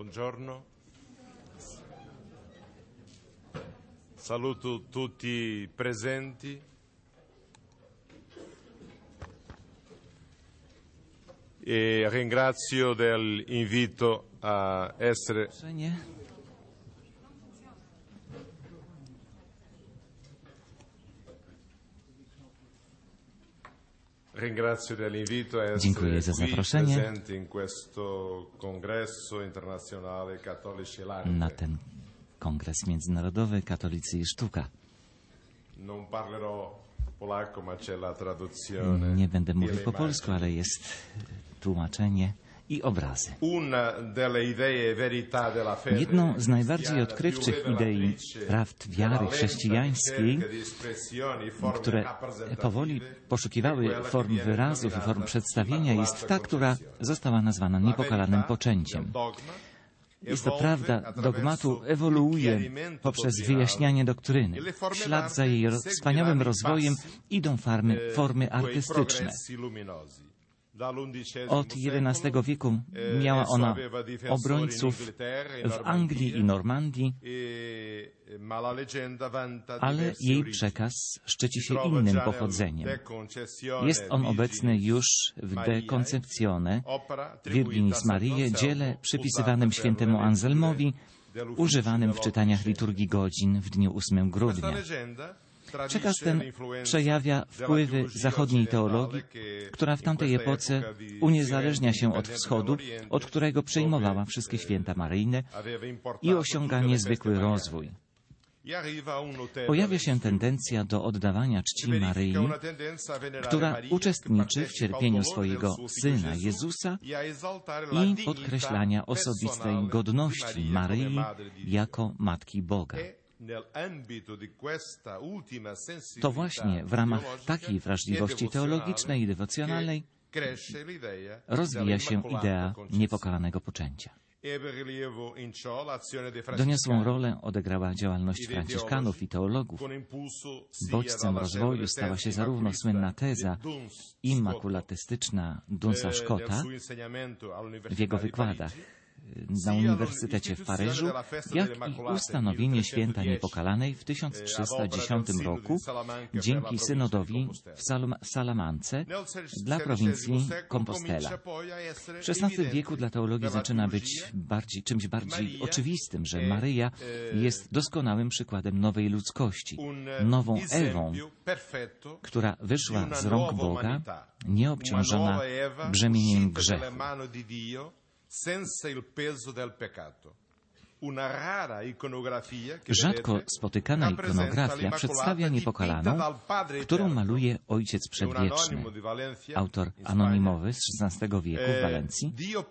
Buongiorno. Saluto tutti presenti. E ringrazio dell'invito a essere Dziękuję za zaproszenie na ten kongres międzynarodowy Katolicy i Sztuka. Nie będę mówił po polsku, ale jest tłumaczenie i obrazy. Jedną z najbardziej odkrywczych idei prawd wiary chrześcijańskiej, które powoli poszukiwały form wyrazów i form przedstawienia, jest ta, która została nazwana niepokalanym poczęciem. Jest to prawda dogmatu ewoluuje poprzez wyjaśnianie doktryny. W ślad za jej wspaniałym rozwojem idą formy artystyczne. Od XI wieku miała ona obrońców w Anglii i Normandii, ale jej przekaz szczyci się innym pochodzeniem. Jest on obecny już w De Conceptione Virginis Mariae, dziele przypisywanym świętemu Anselmowi, używanym w czytaniach liturgii godzin w dniu 8 grudnia. Przekaz ten przejawia wpływy zachodniej teologii, która w tamtej epoce uniezależnia się od wschodu, od którego przejmowała wszystkie święta maryjne i osiąga niezwykły rozwój. Pojawia się tendencja do oddawania czci Maryi, która uczestniczy w cierpieniu swojego Syna Jezusa i podkreślania osobistej godności Maryi jako Matki Boga. To właśnie w ramach takiej wrażliwości teologicznej i dewocjonalnej rozwija się idea niepokalanego poczęcia. Doniosłą rolę odegrała działalność franciszkanów i teologów. Bodźcem rozwoju stała się zarówno słynna teza immakulatystyczna Dunsa Scotta w jego wykładach na Uniwersytecie w Paryżu, jak i ustanowienie święta niepokalanej w 1310 roku dzięki synodowi w Salamance dla prowincji Compostela. W XVI wieku dla teologii zaczyna być czymś bardziej oczywistym, że Maryja jest doskonałym przykładem nowej ludzkości, nową Ewą, która wyszła z rąk Boga, nieobciążona brzemieniem grzechu. Rzadko spotykana ikonografia przedstawia niepokalaną, którą maluje Ojciec Przedwieczny, autor anonimowy z XVI wieku w Walencji.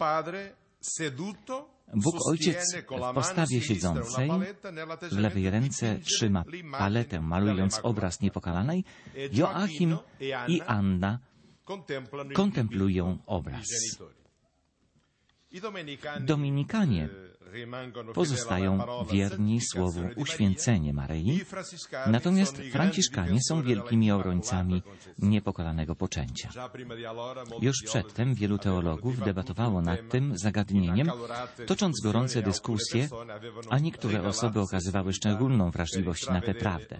Bóg Ojciec w postawie siedzącej w lewej ręce trzyma paletę, malując obraz niepokalanej. Joachim i Anna kontemplują obraz. Dominikanie pozostają wierni słowu uświęcenie Maryi, natomiast franciszkanie są wielkimi obrońcami niepokalanego poczęcia. Już przedtem wielu teologów debatowało nad tym zagadnieniem, tocząc gorące dyskusje, a niektóre osoby okazywały szczególną wrażliwość na tę prawdę.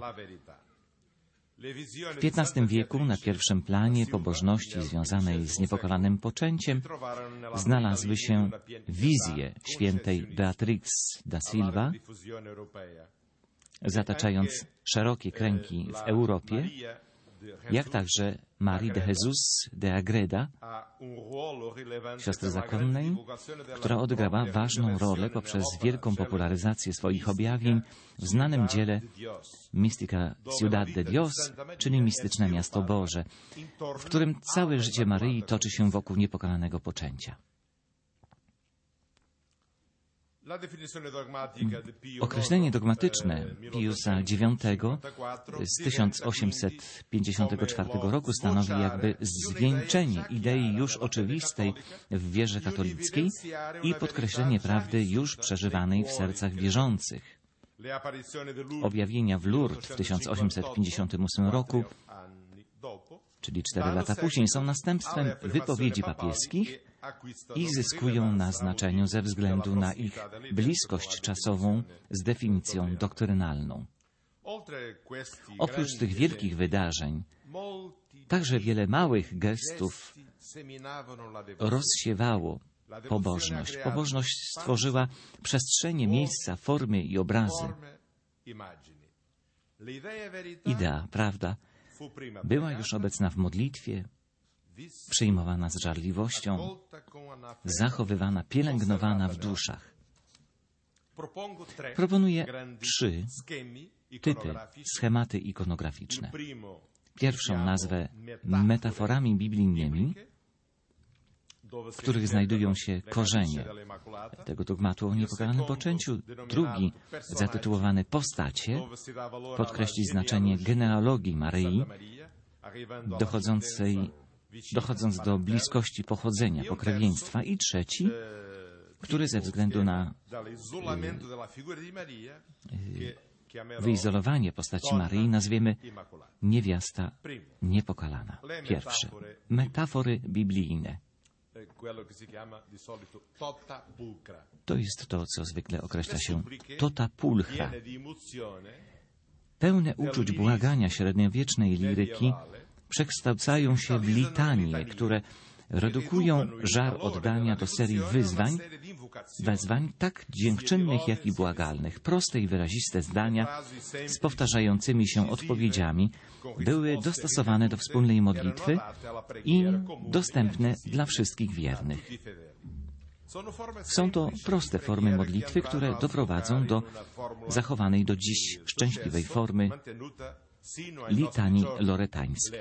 W XV wieku na pierwszym planie pobożności związanej z niepokalanym poczęciem znalazły się wizje świętej Beatrix da Silva, zataczając szerokie kręgi w Europie, jak także Marii de Jesus de Agreda, siostry zakonnej, która odegrała ważną rolę poprzez wielką popularyzację swoich objawień w znanym dziele Mystica Ciudad de Dios, czyli Mistyczne Miasto Boże, w którym całe życie Maryi toczy się wokół niepokalanego poczęcia. Określenie dogmatyczne Piusa IX z 1854 roku stanowi jakby zwieńczenie idei już oczywistej w wierze katolickiej i podkreślenie prawdy już przeżywanej w sercach wierzących. Objawienia w Lourdes w 1858 roku, czyli 4 lata później, są następstwem wypowiedzi papieskich, i zyskują na znaczeniu ze względu na ich bliskość czasową z definicją doktrynalną. Oprócz tych wielkich wydarzeń, także wiele małych gestów rozsiewało pobożność. Pobożność stworzyła przestrzenie, miejsca, formy i obrazy. Idea, prawda, była już obecna w modlitwie, przyjmowana z żarliwością, zachowywana, pielęgnowana w duszach. Proponuję 3 typy, schematy ikonograficzne. Pierwszą nazwę metaforami biblijnymi, w których znajdują się korzenie tego dogmatu o niepokalanym poczęciu. Drugi, zatytułowany Postacie, podkreśli znaczenie genealogii Maryi, dochodząc do bliskości pochodzenia, pokrewieństwa. I trzeci, który ze względu na wyizolowanie postaci Maryi nazwiemy niewiasta niepokalana. Pierwsze, metafory biblijne. To jest to, co zwykle określa się tota pulchra. Pełne uczuć błagania średniowiecznej liryki przekształcają się w litanie, które redukują żar oddania do serii wezwań tak dziękczynnych, jak i błagalnych. Proste i wyraziste zdania z powtarzającymi się odpowiedziami były dostosowane do wspólnej modlitwy i dostępne dla wszystkich wiernych. Są to proste formy modlitwy, które doprowadzą do zachowanej do dziś szczęśliwej formy litanii loretańskiej.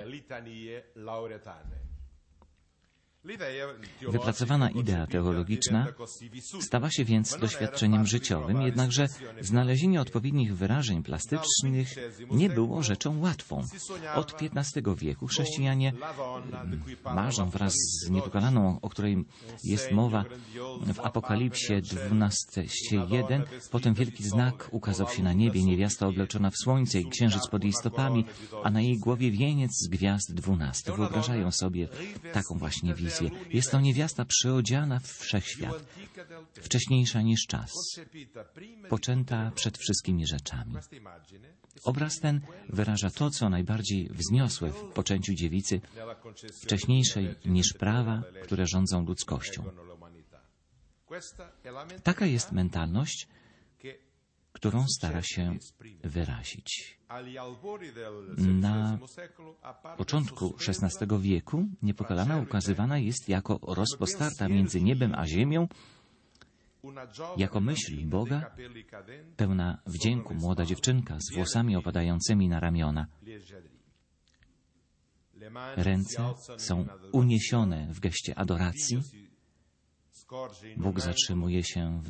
Wypracowana idea teologiczna stała się więc doświadczeniem życiowym, jednakże znalezienie odpowiednich wyrażeń plastycznych nie było rzeczą łatwą. Od XV wieku chrześcijanie marzą wraz z niepokalaną, o której jest mowa w Apokalipsie 12:1. Potem wielki znak ukazał się na niebie, niewiasta obleczona w słońce i księżyc pod jej stopami, a na jej głowie wieniec z gwiazd 12. Wyobrażają sobie taką właśnie wizję. Jest to niewiasta przyodziana w wszechświat, wcześniejsza niż czas, poczęta przed wszystkimi rzeczami. Obraz ten wyraża to, co najbardziej wzniosłe w poczęciu dziewicy, wcześniejszej niż prawa, które rządzą ludzkością. Taka jest mentalność, którą stara się wyrazić. Na początku XVI wieku niepokalana ukazywana jest jako rozpostarta między niebem a ziemią, jako myśl Boga, pełna wdzięku młoda dziewczynka z włosami opadającymi na ramiona. Ręce są uniesione w geście adoracji. Bóg zatrzymuje się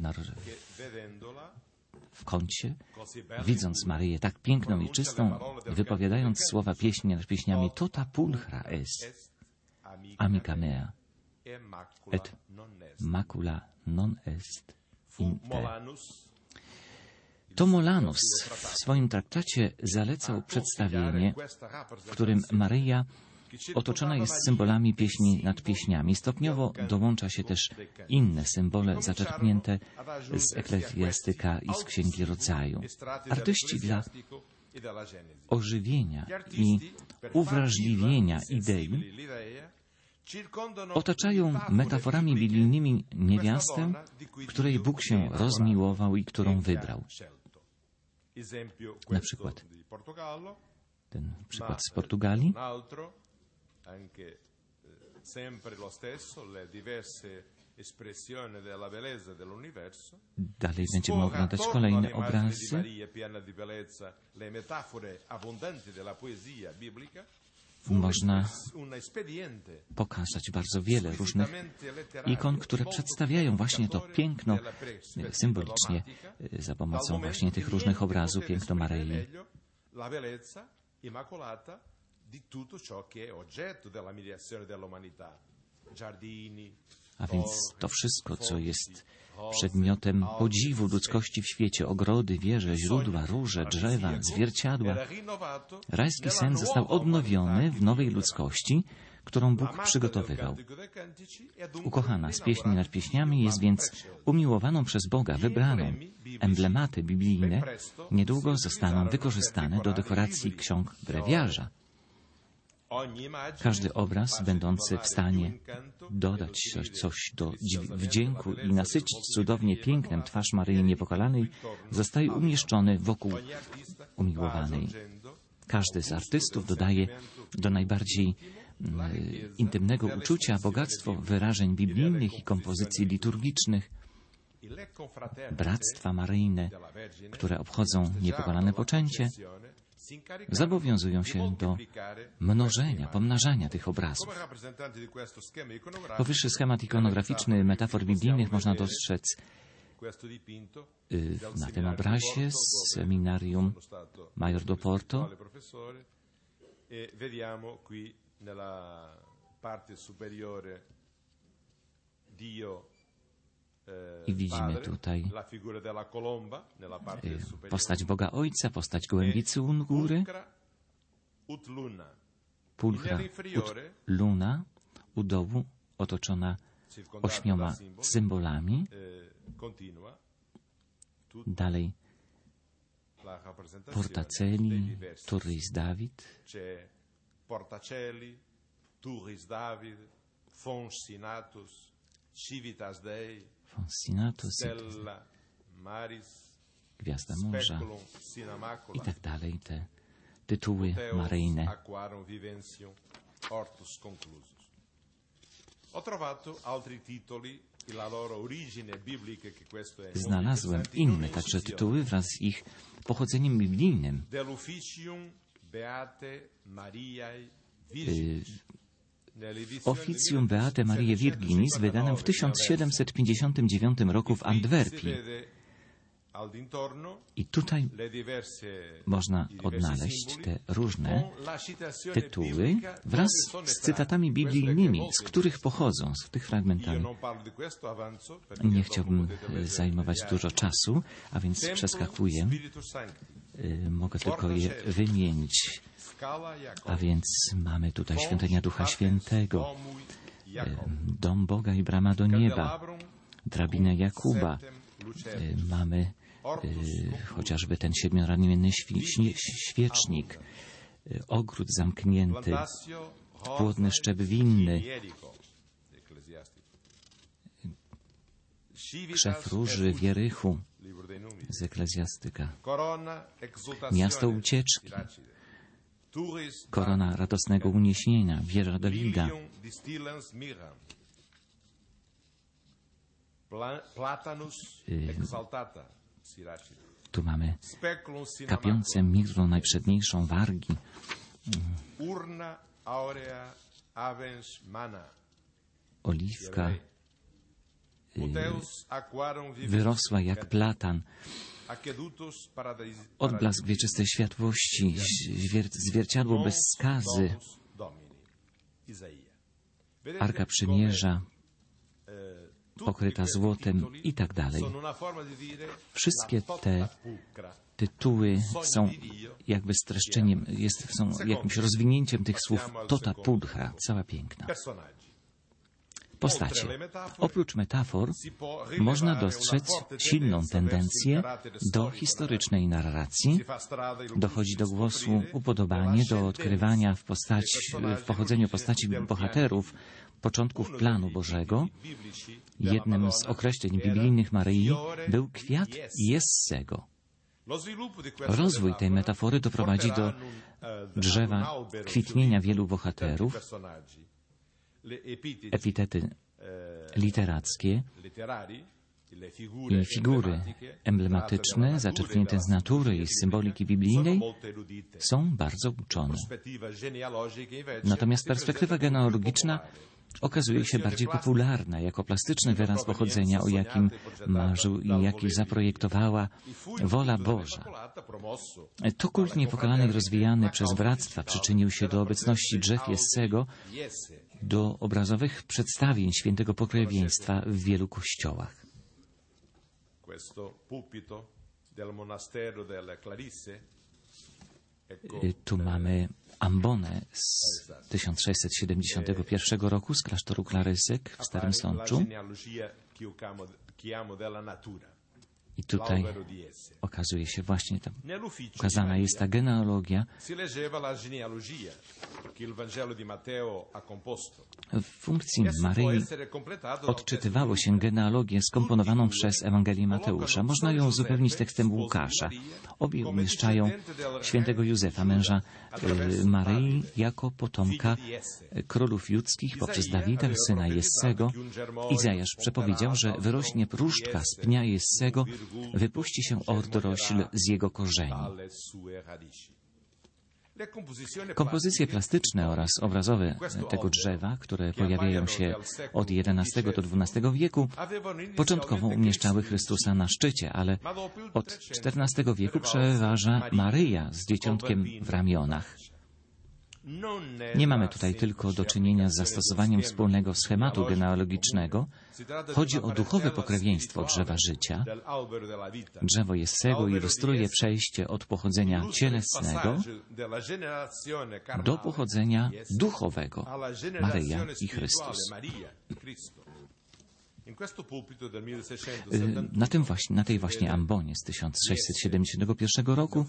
w kącie, widząc Maryję tak piękną i czystą, wypowiadając słowa pieśni nad pieśniami Tota pulchra est, amica mea, et macula non est in te. Tomolanus w swoim traktacie zalecał przedstawienie, w którym Maryja otoczona jest symbolami pieśni nad pieśniami. Stopniowo dołącza się też inne symbole zaczerpnięte z Eklezjastyka i z Księgi Rodzaju. Artyści dla ożywienia i uwrażliwienia idei otaczają metaforami biblijnymi niewiastę, której Bóg się rozmiłował i którą wybrał. Na przykład ten przykład z Portugalii. Anche sempre lo stesso, le diverse espressioni della bellezza dell'universo. Dalej będziemy oglądać kolejne obrazy. Można pokazać bardzo wiele różnych ikon, które przedstawiają właśnie to piękno symbolicznie za pomocą właśnie tych różnych obrazów, piękno Maryi. A więc to wszystko, co jest przedmiotem podziwu ludzkości w świecie, ogrody, wieże, źródła, róże, drzewa, zwierciadła. Rajski sen został odnowiony w nowej ludzkości, którą Bóg przygotowywał. Ukochana z pieśni nad pieśniami jest więc umiłowaną przez Boga, wybraną. Emblematy biblijne niedługo zostaną wykorzystane do dekoracji ksiąg brewiarza. Każdy obraz będący w stanie dodać coś do wdzięku i nasycić cudownie pięknem twarz Maryi Niepokalanej zostaje umieszczony wokół umiłowanej. Każdy z artystów dodaje do najbardziej intymnego uczucia bogactwo wyrażeń biblijnych i kompozycji liturgicznych. Bractwa maryjne, które obchodzą niepokalane poczęcie, zobowiązują się do mnożenia, pomnażania tych obrazów. Powyższy schemat ikonograficzny metafor biblijnych można dostrzec na tym obrazie z seminarium Major do Porto. I widzimy tutaj postać Boga Ojca, postać gołębicy u góry, pulchra ut luna u dołu, otoczona 8 symbolami. Dalej Portacelli, Turris David, Fonsinatus, Gwiazda Morza i tak dalej, te tytuły maryjne. Znalazłem inne także tytuły wraz z ich pochodzeniem biblijnym. Officium Beate Mariae Virginis, wydanym w 1759 roku w Antwerpii. I tutaj można odnaleźć te różne tytuły wraz z cytatami biblijnymi, z których pochodzą, z tych fragmentami. Nie chciałbym zajmować dużo czasu, a więc przeskakuję. Mogę tylko je wymienić. A więc mamy tutaj świątynia Ducha Świętego, dom Boga i brama do nieba, drabinę Jakuba, mamy chociażby ten 7-ramienny świecznik, ogród zamknięty, płodny szczep winny, krzew róży w Jerichu z Eklezjastyka, miasto ucieczki, korona radosnego uniesienia, wieża Dawida, tu mamy kapiące mirrą najprzedniejszą wargi, oliwka wyrosła jak platan, odblask wieczystej światłości, zwierciadło bez skazy, Arka Przymierza, pokryta złotem i tak dalej. Wszystkie te tytuły są jakby streszczeniem, są jakimś rozwinięciem tych słów tota pulchra, cała piękna. Postacie. Oprócz metafor można dostrzec silną tendencję do historycznej narracji. Dochodzi do głosu upodobanie do odkrywania w pochodzeniu postaci bohaterów początków planu Bożego. Jednym z określeń biblijnych Maryi był kwiat Jessego. Rozwój tej metafory doprowadzi do drzewa kwitnienia wielu bohaterów. Epitety literackie i figury emblematyczne, zaczerpnięte z natury i z symboliki biblijnej, są bardzo uczone. Natomiast perspektywa genealogiczna okazuje się bardziej popularna, jako plastyczny wyraz pochodzenia, o jakim marzył i jaki zaprojektowała wola Boża. To kult niepokalanej rozwijany przez bractwa przyczynił się do obecności drzew Jessego, do obrazowych przedstawień świętego pokrewieństwa w wielu kościołach. Tu mamy ambonę z 1671 roku z klasztoru Klarysek w Starym Sączu. I tutaj okazuje się właśnie, ukazana jest ta genealogia. W funkcji Maryi odczytywało się genealogię skomponowaną przez Ewangelię Mateusza. Można ją uzupełnić tekstem Łukasza. Obie umieszczają świętego Józefa, męża Maryi, jako potomka królów judzkich poprzez Dawida, syna Jessego. Izajasz przepowiedział, że wyrośnie próżdżka z pnia Jessego, wypuści się odrośl z jego korzeni. Kompozycje plastyczne oraz obrazowe tego drzewa, które pojawiają się od XI do XII wieku, początkowo umieszczały Chrystusa na szczycie, ale od XIV wieku przeważa Maryja z dzieciątkiem w ramionach. Nie mamy tutaj tylko do czynienia z zastosowaniem wspólnego schematu genealogicznego. Chodzi o duchowe pokrewieństwo drzewa życia. Drzewo Jessego ilustruje przejście od pochodzenia cielesnego do pochodzenia duchowego, Maryja i Chrystus. Na tej właśnie ambonie z 1671 roku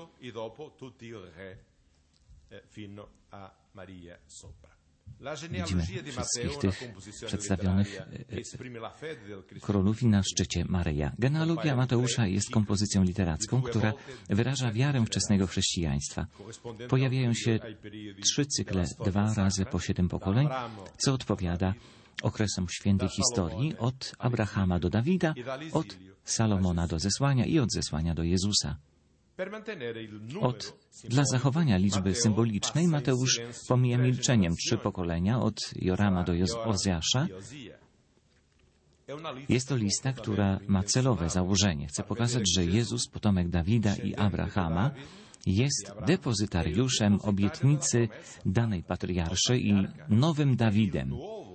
widzimy wszystkich tych przedstawionych królów i na szczycie Maryja. Genealogia Mateusza jest kompozycją literacką, która wyraża wiarę wczesnego chrześcijaństwa. Pojawiają się 3 cykle 2 razy po 7 pokoleń, co odpowiada okresom świętej historii od Abrahama do Dawida, od Salomona do zesłania i od zesłania do Jezusa. Dla zachowania liczby symbolicznej Mateusz pomija milczeniem 3 pokolenia od Jorama do Ozjasza. Jest to lista, która ma celowe założenie. Chce pokazać, że Jezus, potomek Dawida i Abrahama, jest depozytariuszem obietnicy danej patriarszy i nowym Dawidem.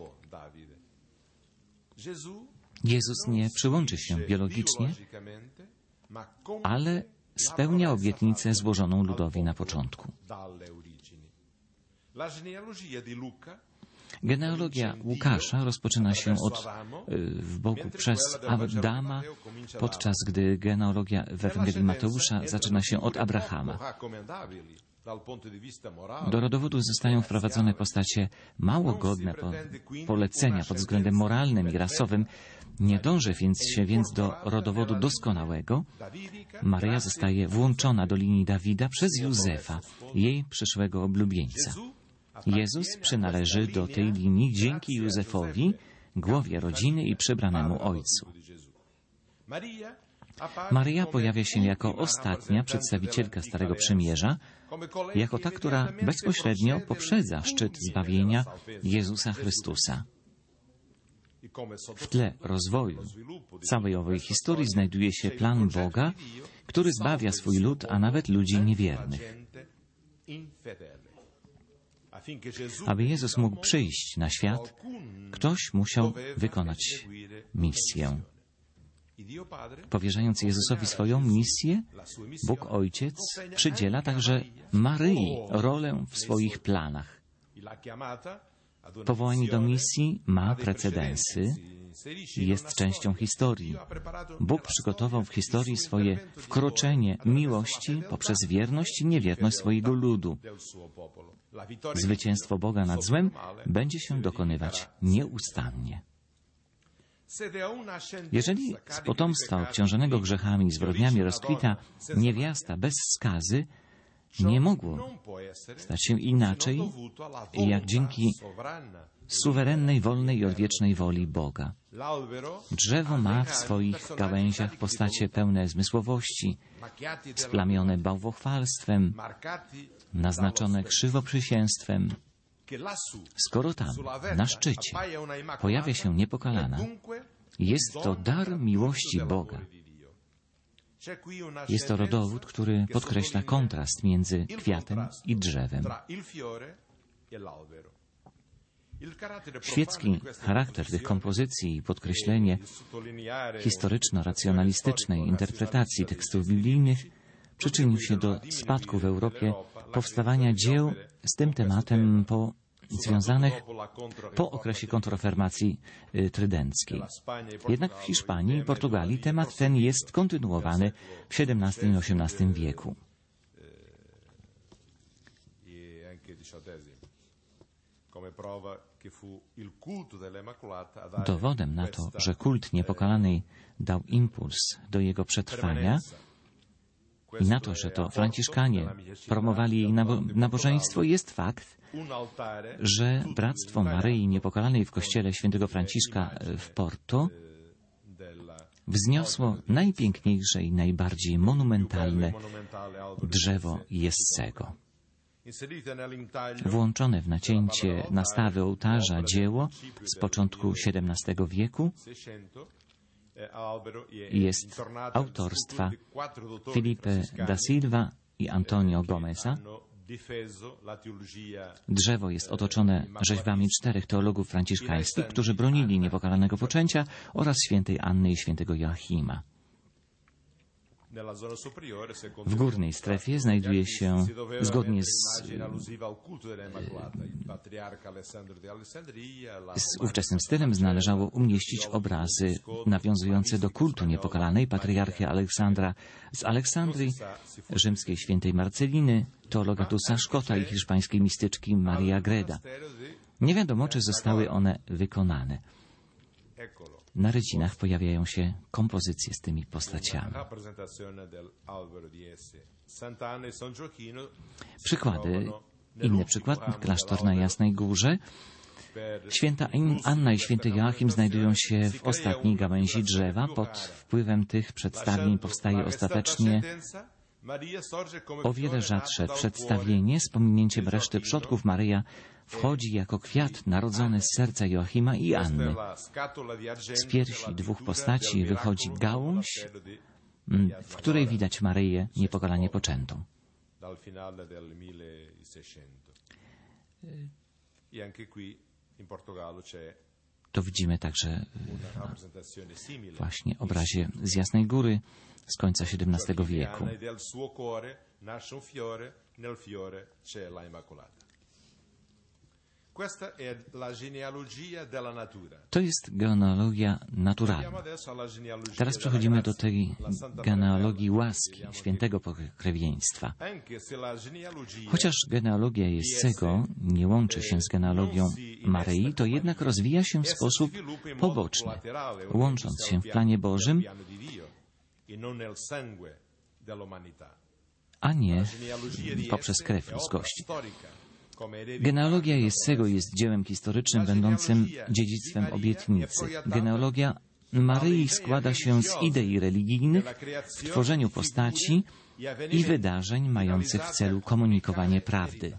Jezus nie przyłączy się biologicznie, ale spełnia obietnicę złożoną ludowi na początku. Genealogia Łukasza rozpoczyna się w Bogu przez Adama, podczas gdy genealogia w Ewangelii Mateusza zaczyna się od Abrahama. Do rodowodu zostają wprowadzone postacie mało godne polecenia pod względem moralnym i rasowym. Nie dąży więc do rodowodu doskonałego. Maryja zostaje włączona do linii Dawida przez Józefa, jej przyszłego oblubieńca. Jezus przynależy do tej linii dzięki Józefowi, głowie rodziny i przybranemu ojcu. Maryja pojawia się jako ostatnia przedstawicielka Starego Przymierza, jako ta, która bezpośrednio poprzedza szczyt zbawienia Jezusa Chrystusa. W tle rozwoju całej owej historii znajduje się plan Boga, który zbawia swój lud, a nawet ludzi niewiernych. Aby Jezus mógł przyjść na świat, ktoś musiał wykonać misję. Powierzając Jezusowi swoją misję, Bóg Ojciec przydziela także Maryi rolę w swoich planach. Powołanie do misji ma precedensy i jest częścią historii. Bóg przygotował w historii swoje wkroczenie miłości poprzez wierność i niewierność swojego ludu. Zwycięstwo Boga nad złem będzie się dokonywać nieustannie. Jeżeli z potomstwa obciążonego grzechami i zbrodniami rozkwita niewiasta bez skazy, nie mogło stać się inaczej, jak dzięki suwerennej, wolnej i odwiecznej woli Boga. Drzewo ma w swoich gałęziach postacie pełne zmysłowości, splamione bałwochwalstwem, naznaczone krzywoprzysięstwem. Skoro tam, na szczycie, pojawia się niepokalana, jest to dar miłości Boga. Jest to rodowód, który podkreśla kontrast między kwiatem i drzewem. Świecki charakter tych kompozycji i podkreślenie historyczno-racjonalistycznej interpretacji tekstów biblijnych przyczynił się do spadku w Europie powstawania dzieł z tym tematem związanych po okresie kontrofermacji trydenckiej. Jednak w Hiszpanii i Portugalii temat ten jest kontynuowany w XVII i XVIII wieku. Dowodem na to, że kult Niepokalanej dał impuls do jego przetrwania i na to, że to Franciszkanie promowali jej nabożeństwo, jest fakt, że Bractwo Maryi Niepokalanej w kościele świętego Franciszka w Porto wzniosło najpiękniejsze i najbardziej monumentalne drzewo Jessego. Włączone w nacięcie nastawy ołtarza dzieło z początku XVII wieku jest autorstwa Felipe da Silva i Antonio Gomeza. Drzewo jest otoczone rzeźbami 4 teologów franciszkańskich, którzy bronili niepokalanego poczęcia, oraz świętej Anny i świętego Joachima. W górnej strefie znajduje się, zgodnie z ówczesnym stylem, należało umieścić obrazy nawiązujące do kultu Niepokalanej, patriarchy Aleksandra z Aleksandrii, rzymskiej świętej Marceliny, teologa Dunsza Scotta i hiszpańskiej mistyczki Marii Agreda. Nie wiadomo, czy zostały one wykonane. Na rycinach pojawiają się kompozycje z tymi postaciami. Przykłady. Inny przykład. Klasztor na Jasnej Górze. Święta Anna i święty Joachim znajdują się w ostatniej gałęzi drzewa. Pod wpływem tych przedstawień powstaje ostatecznie o wiele rzadsze przedstawienie z pominięciem reszty przodków. Maryja wchodzi jako kwiat narodzony z serca Joachima i Anny. Z piersi 2 postaci wychodzi gałąź, w której widać Maryję Niepokalanie poczętą. To widzimy także właśnie obrazie z Jasnej Góry z końca XVII wieku. To jest genealogia naturalna. Teraz przechodzimy do tej genealogii łaski, świętego pokrewieństwa. Chociaż genealogia Jessego nie łączy się z genealogią Maryi, to jednak rozwija się w sposób poboczny, łącząc się w planie Bożym, a nie poprzez krew ludzkości. Genealogia Jessego jest dziełem historycznym będącym dziedzictwem obietnicy. Genealogia Maryi składa się z idei religijnych w tworzeniu postaci i wydarzeń mających w celu komunikowanie prawdy.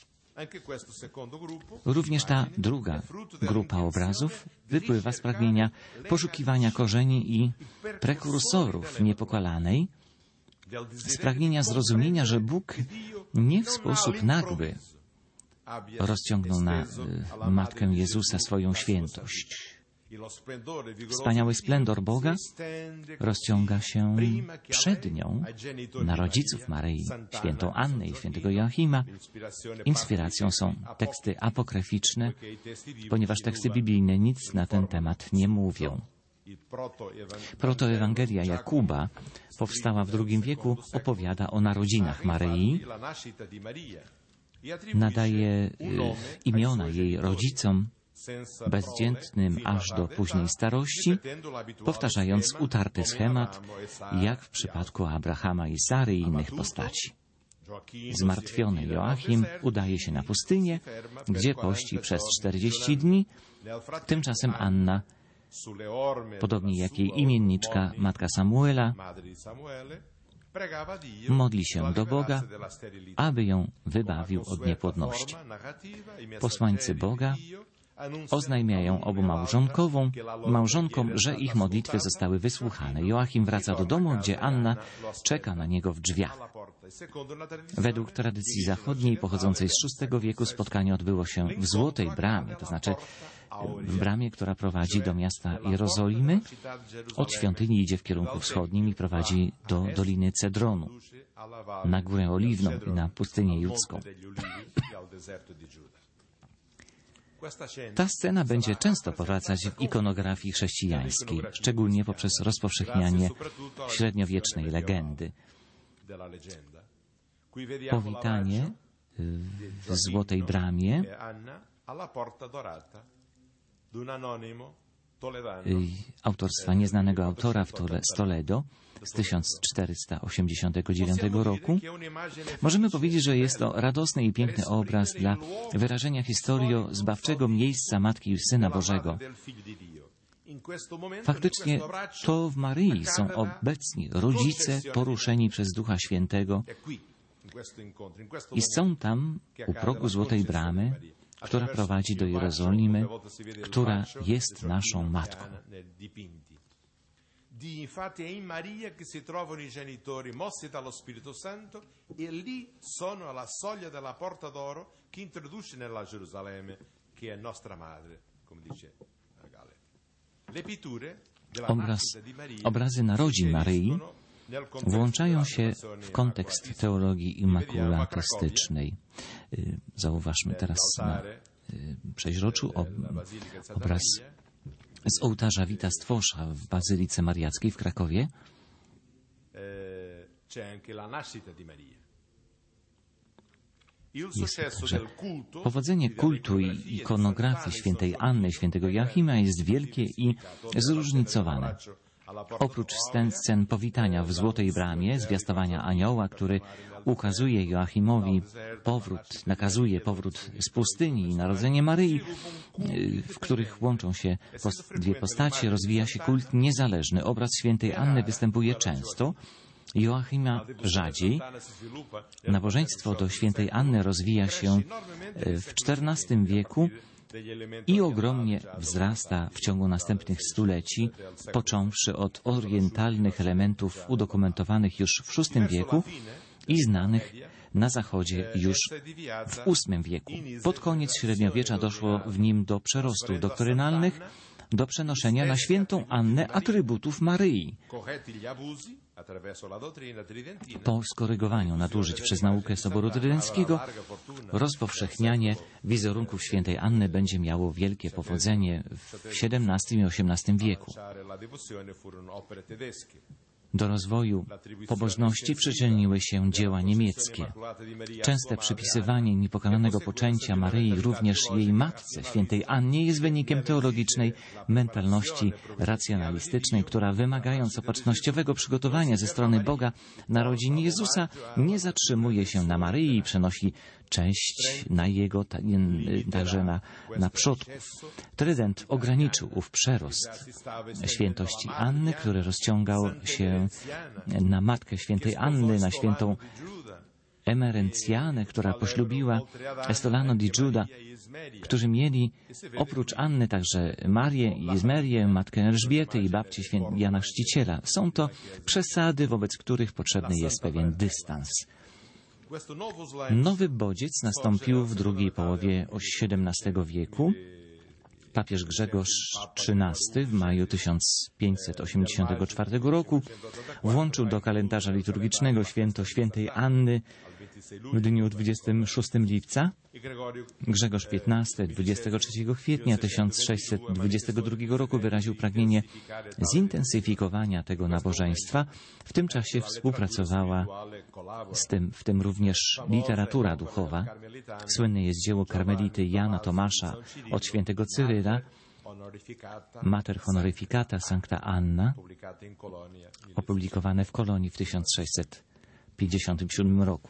Również ta druga grupa obrazów wypływa z pragnienia poszukiwania korzeni i prekursorów Niepokalanej, z pragnienia zrozumienia, że Bóg nie w sposób nagły rozciągnął na Matkę Jezusa swoją świętość. Wspaniały splendor Boga rozciąga się przed nią na rodziców Maryi, świętą Annę i świętego Joachima. Inspiracją są teksty apokryficzne, ponieważ teksty biblijne nic na ten temat nie mówią. Protoewangelia Jakuba powstała w II wieku, opowiada o narodzinach Maryi, nadaje imiona jej rodzicom, bezdzietnym aż do późnej starości, powtarzając utarty schemat, jak w przypadku Abrahama i Sary i innych postaci. Zmartwiony Joachim udaje się na pustynię, gdzie pości przez 40 dni. Tymczasem Anna, podobnie jak jej imienniczka, matka Samuela, modli się do Boga, aby ją wybawił od niepłodności. Posłańcy Boga oznajmiają obu małżonkom, że ich modlitwy zostały wysłuchane. Joachim wraca do domu, gdzie Anna czeka na niego w drzwiach. Według tradycji zachodniej, pochodzącej z VI wieku, spotkanie odbyło się w Złotej Bramie, to znaczy w bramie, która prowadzi do miasta Jerozolimy. Od świątyni idzie w kierunku wschodnim i prowadzi do Doliny Cedronu, na Górę Oliwną i na pustynię judzką. Ta scena będzie często powracać w ikonografii chrześcijańskiej, szczególnie poprzez rozpowszechnianie średniowiecznej legendy. Powitanie w Złotej Bramie autorstwa nieznanego autora z Toledo z 1489 roku. Możemy powiedzieć, że jest to radosny i piękny obraz dla wyrażenia historii zbawczego miejsca Matki i Syna Bożego. Faktycznie to w Maryi są obecni rodzice poruszeni przez Ducha Świętego i są tam u progu Złotej Bramy, która prowadzi do Jerozolimy, która jest naszą Matką. Infatti è in Maria che si trovano i genitori mossi dallo Spirito Santo e lì sono alla soglia della Porta d'Oro che introduce nella Gerusalemme che è nostra madre, come dice Gale. Le pitture della nascita di Maria Obrazy narodzin Maryi włączają się w kontekst teologii immakulatystycznej. Zauważmy teraz na przeźroczu obraz z ołtarza Vita Stwosza w Bazylice Mariackiej w Krakowie. Jest także powodzenie kultu i ikonografii świętej Anny i świętego Joachima jest wielkie i zróżnicowane. Oprócz scen powitania w Złotej Bramie, zwiastowania anioła, który ukazuje Joachimowi nakazuje powrót z pustyni i narodzenie Maryi, w których łączą się dwie postacie, rozwija się kult niezależny. Obraz świętej Anny występuje często, Joachima rzadziej. Nabożeństwo do świętej Anny rozwija się w XIV wieku i ogromnie wzrasta w ciągu następnych stuleci, począwszy od orientalnych elementów udokumentowanych już w VI wieku i znanych na Zachodzie już w VIII wieku. Pod koniec średniowiecza doszło w nim do przerostów doktrynalnych, do przenoszenia na świętą Annę atrybutów Maryi. Po skorygowaniu nadużyć przez naukę Soboru Trydenckiego, rozpowszechnianie wizerunków świętej Anny będzie miało wielkie powodzenie w XVII i XVIII wieku. Do rozwoju pobożności przyczyniły się dzieła niemieckie. Częste przypisywanie niepokalanego poczęcia Maryi również jej matce, świętej Annie, jest wynikiem teologicznej mentalności racjonalistycznej, która, wymagając opatrznościowego przygotowania ze strony Boga narodzin Jezusa, nie zatrzymuje się na Maryi i przenosi część na jego, także na przodków. Trydent ograniczył ów przerost świętości Anny, który rozciągał się na matkę świętej Anny, na świętą Emerencjanę, która poślubiła Estolano di Giuda, którzy mieli oprócz Anny także Marię i Izmerię, matkę Elżbiety i babcię Jana Chrzciciela. Są to przesady, wobec których potrzebny jest pewien dystans. Nowy bodziec nastąpił w drugiej połowie XVII wieku. Papież Grzegorz XIII w maju 1584 roku włączył do kalendarza liturgicznego święto świętej Anny w dniu 26 lipca. Grzegorz XV 23 kwietnia 1622 roku wyraził pragnienie zintensyfikowania tego nabożeństwa. W tym czasie współpracowała w tym również literatura duchowa. Słynne jest dzieło karmelity Jana Tomasza od świętego Cyryla, Mater Honorificata Sancta Anna, opublikowane w Kolonii w 1657 roku.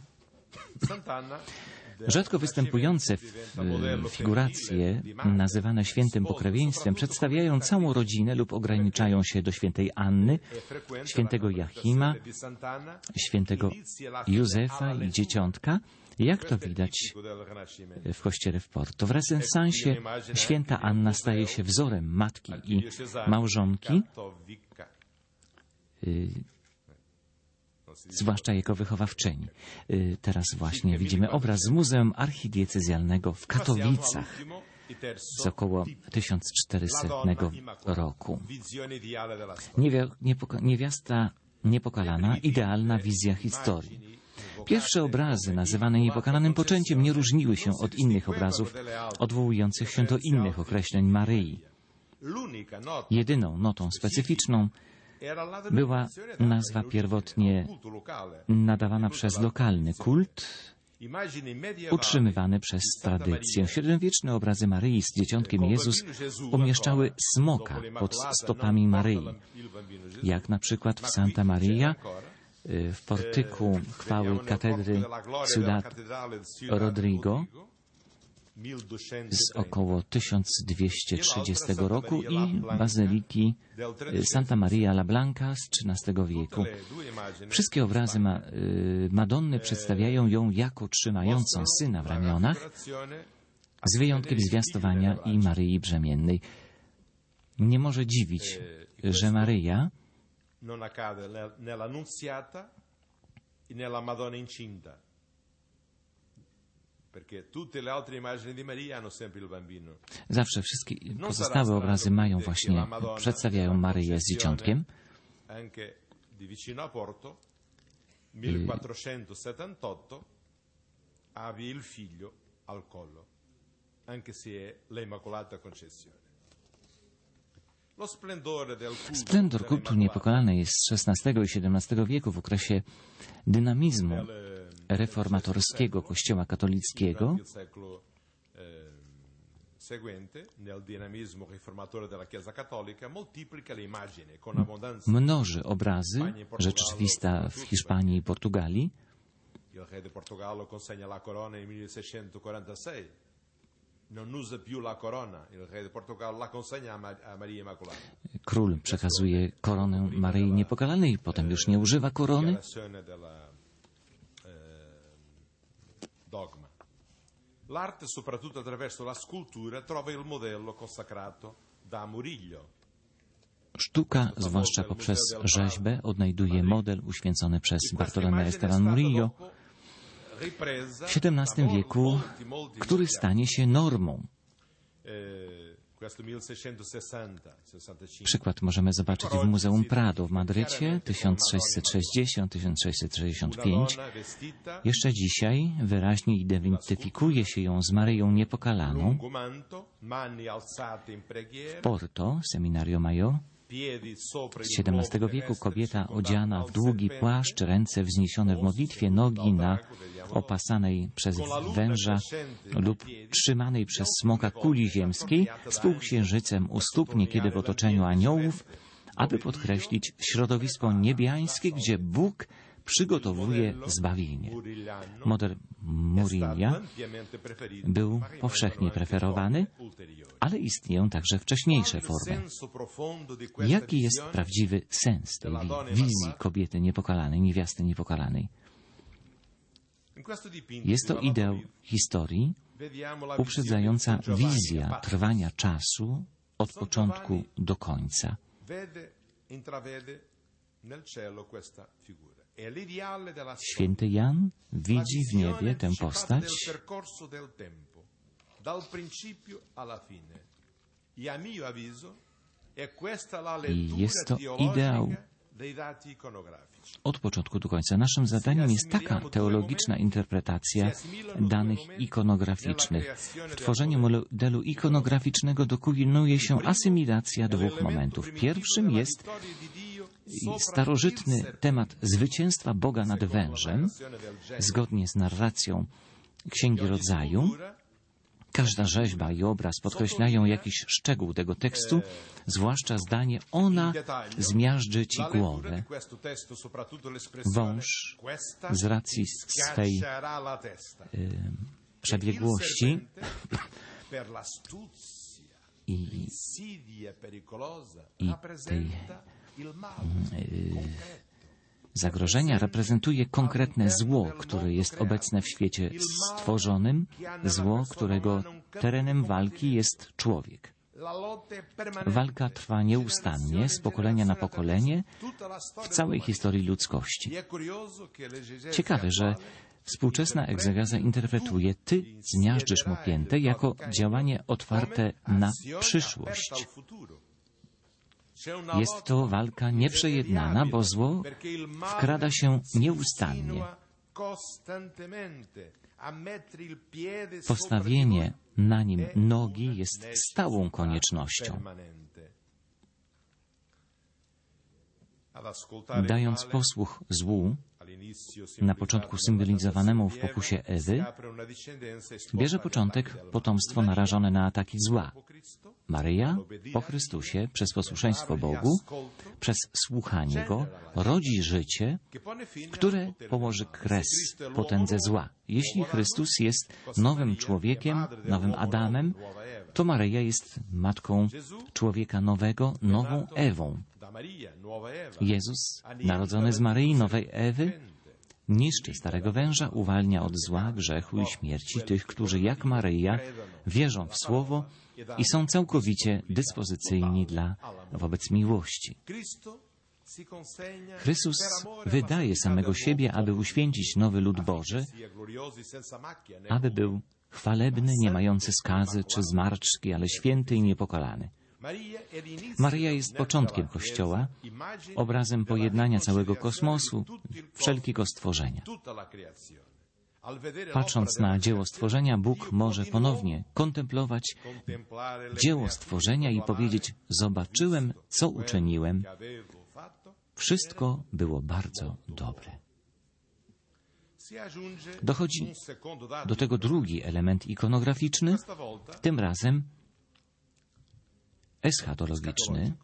Rzadko występujące figuracje, nazywane świętym pokrewieństwem, przedstawiają całą rodzinę lub ograniczają się do świętej Anny, świętego Joachima, świętego Józefa i dzieciątka. Jak to widać w kościele w Porto. W renesansie święta Anna staje się wzorem matki i małżonki, zwłaszcza jako wychowawczyni. Teraz właśnie widzimy obraz z Muzeum Archidiecezjalnego w Katowicach z około 1400 roku. Niewiasta niepokalana, idealna wizja historii. Pierwsze obrazy, nazywane niepokalanym poczęciem, nie różniły się od innych obrazów odwołujących się do innych określeń Maryi. Jedyną notą specyficzną była nazwa pierwotnie nadawana przez lokalny kult, utrzymywany przez tradycję. Średniowieczne obrazy Maryi z Dzieciątkiem Jezus umieszczały smoka pod stopami Maryi, jak na przykład w Santa Maria, w portyku chwały katedry Ciudad Rodrigo z około 1230 roku i bazyliki Santa Maria la Blanca z XIII wieku. Wszystkie obrazy Madonny przedstawiają ją jako trzymającą syna w ramionach, z wyjątkiem zwiastowania i Maryi Brzemiennej. Nie może dziwić, że Maryja zawsze wszystkie pozostałe obrazy mają właśnie, przedstawiają Maryję z dzieciątkiem. Splendor kultu niepokalanej jest z XVI i XVII wieku, w okresie dynamizmu reformatorskiego Kościoła katolickiego. Mnoży obrazy, rzecz rzeczywista w Hiszpanii i Portugalii. Król przekazuje koronę Maryi Niepokalanej, potem już nie używa korony. L'arte, soprattutto attraverso la scultura, trova il modello consacrato da Murillo. Sztuka, zwłaszcza poprzez rzeźbę, odnajduje model uświęcony przez Bartolomeo Esteban Murillo w XVII wieku, który stanie się normą. Przykład możemy zobaczyć w Muzeum Prado w Madrycie 1660-1665. Jeszcze dzisiaj wyraźnie identyfikuje się ją z Maryją Niepokalaną. W Porto, Seminario Major, z XVII wieku kobieta odziana w długi płaszcz, ręce wzniesione w modlitwie, nogi na opasanej przez węża lub trzymanej przez smoka kuli ziemskiej, z półksiężycem u stóp, niekiedy w otoczeniu aniołów, aby podkreślić środowisko niebiańskie, gdzie Bóg przygotowuje zbawienie. Model Murilla był powszechnie preferowany, ale istnieją także wcześniejsze formy. Jaki jest prawdziwy sens tej wizji kobiety niepokalanej, niewiasty niepokalanej? Jest to ideał historii uprzedzająca wizja trwania czasu od początku do końca. Święty Jan widzi w niebie tę postać i jest to ideał od początku do końca. Naszym zadaniem jest taka teologiczna interpretacja danych ikonograficznych. W tworzeniu modelu ikonograficznego dokonuje się asymilacja dwóch momentów. Pierwszym jest starożytny temat zwycięstwa Boga nad wężem, zgodnie z narracją Księgi Rodzaju. Każda rzeźba i obraz podkreślają jakiś szczegół tego tekstu, zwłaszcza zdanie: ona zmiażdży ci głowę. Wąż z racji swej przebiegłości i tej zagrożenia reprezentuje konkretne zło, które jest obecne w świecie stworzonym, zło, którego terenem walki jest człowiek. Walka trwa nieustannie, z pokolenia na pokolenie, w całej historii ludzkości. Ciekawe, że współczesna egzegeza interpretuje ty zmiażdżysz mu piętę jako działanie otwarte na przyszłość. Jest to walka nieprzejednana, bo zło wkrada się nieustannie. Postawienie na nim nogi jest stałą koniecznością. Dając posłuch złu, na początku symbolizowanemu w pokusie Ewy, bierze początek potomstwo narażone na ataki zła. Maryja po Chrystusie, przez posłuszeństwo Bogu, przez słuchanie Go, rodzi życie, które położy kres potędze zła. Jeśli Chrystus jest nowym człowiekiem, nowym Adamem, to Maryja jest matką człowieka nowego, nową Ewą. Jezus, narodzony z Maryi, nowej Ewy, niszczy starego węża, uwalnia od zła, grzechu i śmierci tych, którzy jak Maryja wierzą w Słowo i są całkowicie dyspozycyjni wobec miłości. Chrystus wydaje samego siebie, aby uświęcić nowy lud Boży, aby był chwalebny, nie mający skazy czy zmarszczki, ale święty i niepokalany. Maryja jest początkiem Kościoła, obrazem pojednania całego kosmosu, wszelkiego stworzenia. Patrząc na dzieło stworzenia, Bóg może ponownie kontemplować dzieło stworzenia i powiedzieć: zobaczyłem, co uczyniłem. Wszystko było bardzo dobre. Dochodzi do tego drugi element ikonograficzny, tym razem eschatologiczny,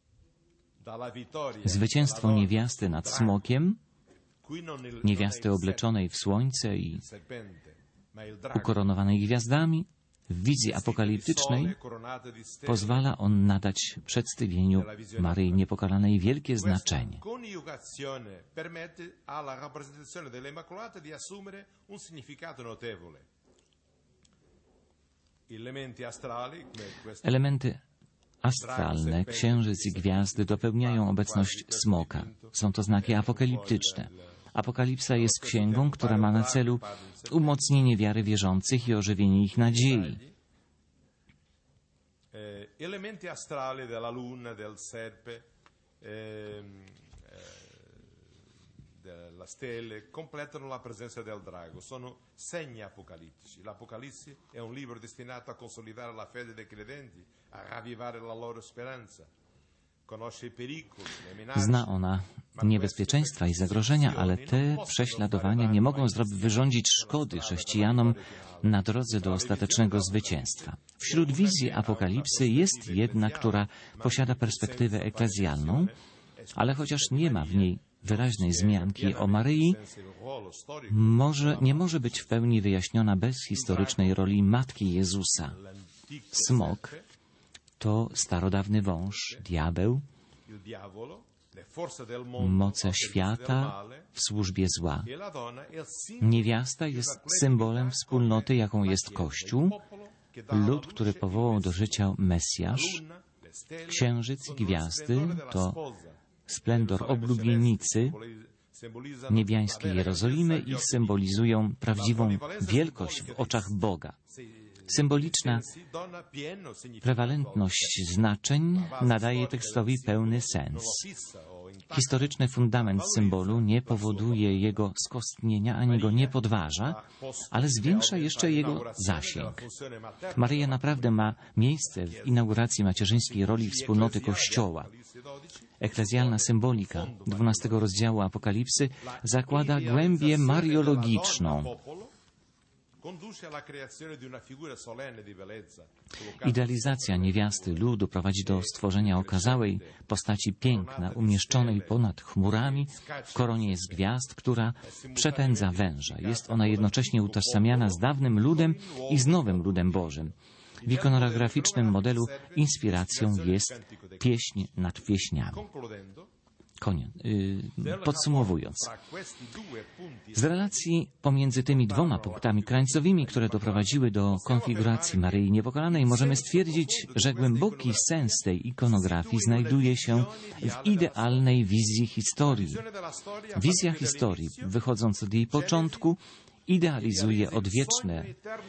zwycięstwo niewiasty nad smokiem, niewiasty obleczonej w słońce i ukoronowanej gwiazdami, w wizji apokaliptycznej pozwala on nadać przedstawieniu Maryi Niepokalanej wielkie znaczenie. Elementy astralne, księżyc i gwiazdy dopełniają obecność smoka. Są to znaki apokaliptyczne. Apokalipsa jest księgą, która ma na celu umocnienie wiary wierzących i ożywienie ich nadziei. Elementi astrali della luna, del serpe, della stelle completano la presenza del drago. Sono segni apocalittici. L'Apocalisse è un libro destinato a consolidare la fede dei credenti, a ravvivare la loro speranza. Zna ona niebezpieczeństwa i zagrożenia, ale te prześladowania nie mogą wyrządzić szkody chrześcijanom na drodze do ostatecznego zwycięstwa. Wśród wizji Apokalipsy jest jedna, która posiada perspektywę eklezjalną, ale chociaż nie ma w niej wyraźnej wzmianki o Maryi, nie może być w pełni wyjaśniona bez historycznej roli Matki Jezusa. Smok to starodawny wąż, diabeł, moce świata w służbie zła. Niewiasta jest symbolem wspólnoty, jaką jest Kościół, lud, który powołał do życia Mesjasz. Księżyc i gwiazdy to splendor oblubienicy niebiańskiej Jerozolimy i symbolizują prawdziwą wielkość w oczach Boga. Symboliczna prewalentność znaczeń nadaje tekstowi pełny sens. Historyczny fundament symbolu nie powoduje jego skostnienia ani go nie podważa, ale zwiększa jeszcze jego zasięg. Maryja naprawdę ma miejsce w inauguracji macierzyńskiej roli wspólnoty Kościoła. Eklezjalna symbolika 12 rozdziału Apokalipsy zakłada głębię mariologiczną. Idealizacja niewiasty ludu prowadzi do stworzenia okazałej postaci piękna, umieszczonej ponad chmurami w koronie z gwiazd, która przepędza węża. Jest ona jednocześnie utożsamiana z dawnym ludem i z nowym ludem Bożym. W ikonograficznym modelu inspiracją jest pieśń nad pieśniami. Podsumowując, z relacji pomiędzy tymi dwoma punktami krańcowymi, które doprowadziły do konfiguracji Maryi Niepokalanej, możemy stwierdzić, że głęboki sens tej ikonografii znajduje się w idealnej wizji historii. Wizja historii, wychodząc od jej początku, idealizuje odwieczne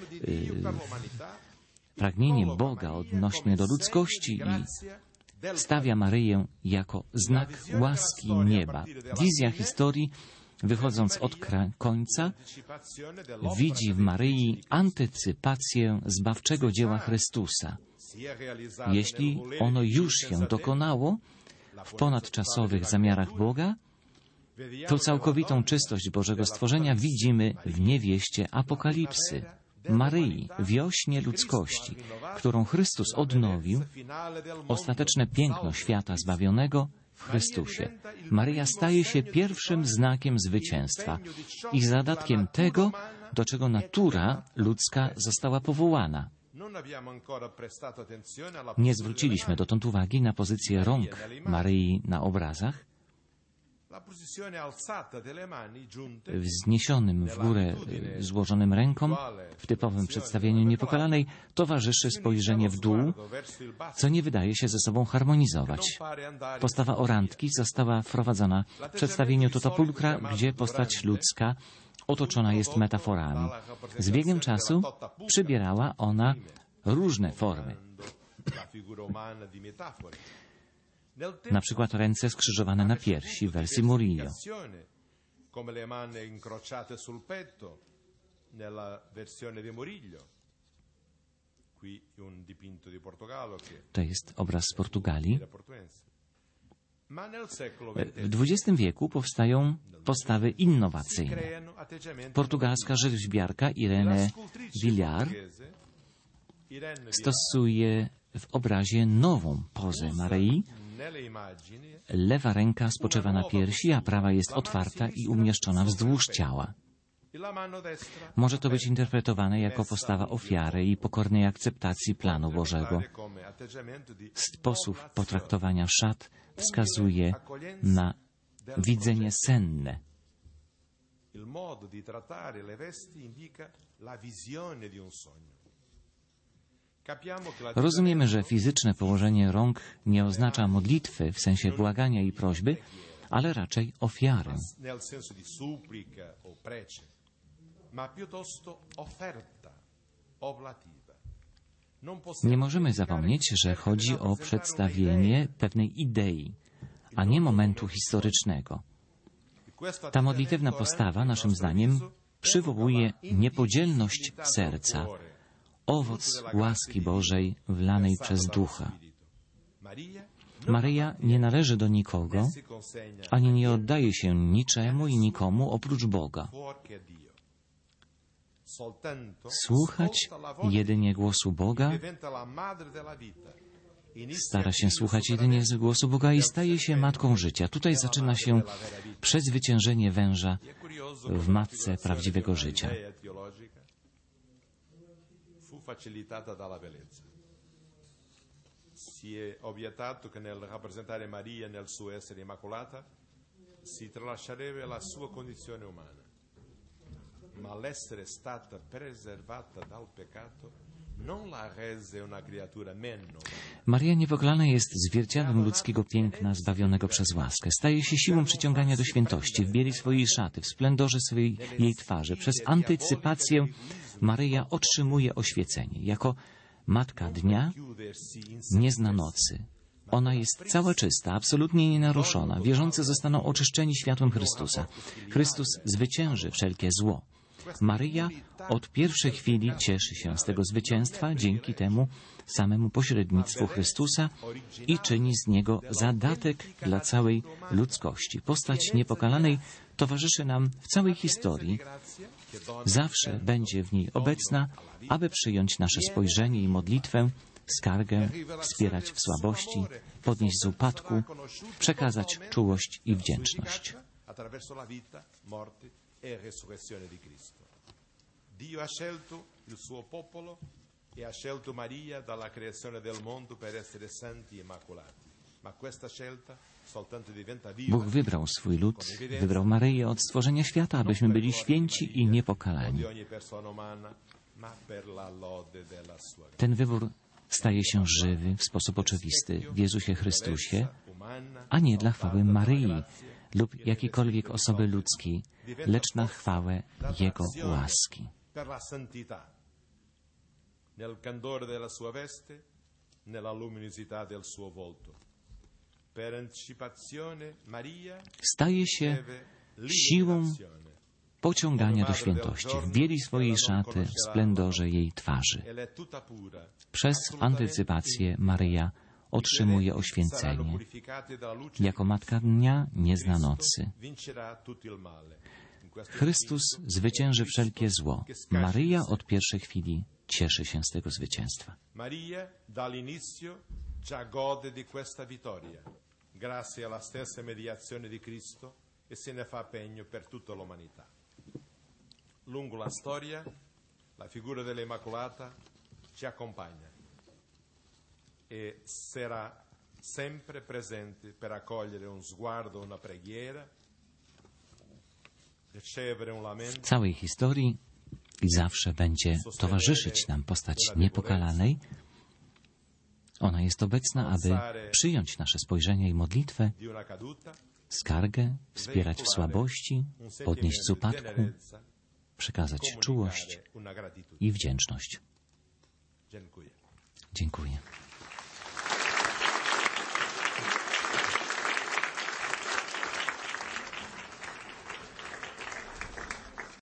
pragnienie Boga odnośnie do ludzkości i stawia Maryję jako znak łaski nieba. Wizja historii, wychodząc od końca, widzi w Maryi antycypację zbawczego dzieła Chrystusa. Jeśli ono już się dokonało w ponadczasowych zamiarach Boga, to całkowitą czystość Bożego stworzenia widzimy w niewieście Apokalipsy, Maryi, wiośnie ludzkości, którą Chrystus odnowił, ostateczne piękno świata zbawionego w Chrystusie. Maryja staje się pierwszym znakiem zwycięstwa i zadatkiem tego, do czego natura ludzka została powołana. Nie zwróciliśmy dotąd uwagi na pozycję rąk Maryi na obrazach. Wzniesionym w górę złożonym rękom w typowym przedstawieniu Niepokalanej towarzyszy spojrzenie w dół, co nie wydaje się ze sobą harmonizować. Postawa orantki została wprowadzona w przedstawieniu Totapulkra, gdzie postać ludzka otoczona jest metaforami. Z biegiem czasu przybierała ona różne formy. Na przykład ręce skrzyżowane na piersi w wersji Murillo. To jest obraz z Portugalii. W XX wieku powstają postawy innowacyjne. Portugalska rzeźbiarka Irene Villar stosuje w obrazie nową pozę Maryi. Lewa ręka spoczywa na piersi, a prawa jest otwarta i umieszczona wzdłuż ciała. Może to być interpretowane jako postawa ofiary i pokornej akceptacji planu Bożego. Sposób potraktowania szat wskazuje na widzenie senne. Rozumiemy, że fizyczne położenie rąk nie oznacza modlitwy w sensie błagania i prośby, ale raczej ofiarę. Nie możemy zapomnieć, że chodzi o przedstawienie pewnej idei, a nie momentu historycznego. Ta modlitewna postawa, naszym zdaniem, przywołuje niepodzielność serca, owoc łaski Bożej wlanej przez Ducha. Maryja nie należy do nikogo, ani nie oddaje się niczemu i nikomu oprócz Boga. Słuchać jedynie głosu Boga, stara się słuchać jedynie głosu Boga i staje się matką życia. Tutaj zaczyna się przezwyciężenie węża w matce prawdziwego życia. Facilitata dalla bellezza. Si è obiettato che nel rappresentare Maria nel suo essere immacolata si tralascerebbe la sua condizione umana, ma l'essere stata preservata dal peccato non la rese una creatura meno. Maria Niepokalana jest zwierciadłem ludzkiego piękna zbawionego przez łaskę. Staje się siłą przyciągania do świętości, w bieli swojej szaty, w splendorze jej twarzy. Przez antycypację Maryja otrzymuje oświecenie. Jako Matka Dnia nie zna nocy. Ona jest cała czysta, absolutnie nienaruszona. Wierzący zostaną oczyszczeni światłem Chrystusa. Chrystus zwycięży wszelkie zło. Maryja od pierwszej chwili cieszy się z tego zwycięstwa dzięki temu samemu pośrednictwu Chrystusa i czyni z niego zadatek dla całej ludzkości. Postać Niepokalanej towarzyszy nam w całej historii. Zawsze będzie w niej obecna, aby przyjąć nasze spojrzenie i modlitwę, skargę, wspierać w słabości, podnieść z upadku, przekazać czułość i wdzięczność. Dio ha scelto il suo popolo e ha scelto Maria dalla creazione del mondo per essere santi e immacolati. Bóg wybrał swój lud, wybrał Maryję od stworzenia świata, abyśmy byli święci i niepokalani. Ten wybór staje się żywy w sposób oczywisty w Jezusie Chrystusie, a nie dla chwały Maryi lub jakiejkolwiek osoby ludzkiej, lecz na chwałę Jego łaski. Nel candore della sua veste, nella luminosità del suo volto. Per anticipazione Maria staje się siłą pociągania do świętości, w bieli swojej szaty, w splendorze jej twarzy. Przez antycypację Maryja otrzymuje oświęcenie. Jako matka dnia nie zna nocy. Chrystus zwycięży wszelkie zło. Maryja od pierwszej chwili cieszy się z tego zwycięstwa. Maria dall'inizio già gode di questa vittoria, grazie alla stessa mediazione di Cristo, e se ne fa pegno per tutta l'umanità. Lungo la storia, la figura dell'Immacolata ci accompagna e sarà sempre presente per accogliere un sguardo, una preghiera, ricevere un lamento. W całej historii i zawsze będzie towarzyszyć nam postać niepokalanej. Ona jest obecna, aby przyjąć nasze spojrzenie i modlitwę, skargę, wspierać w słabości, podnieść z upadku, przekazać czułość i wdzięczność. Dziękuję.